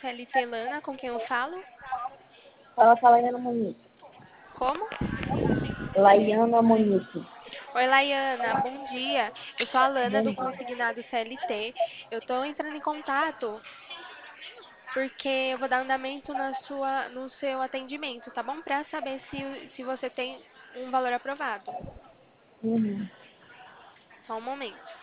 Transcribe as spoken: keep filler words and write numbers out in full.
C L T Lana, com quem eu falo? Fala com a Laiana Monique. Como? Laiana Monique. Oi, Laiana, bom dia. Eu sou a Lana Bom do dia. Consignado C L T. Eu tô entrando em contato porque eu vou dar andamento na sua, no seu atendimento, tá bom? Pra saber se, se você tem um valor aprovado. Uhum. Só um momento.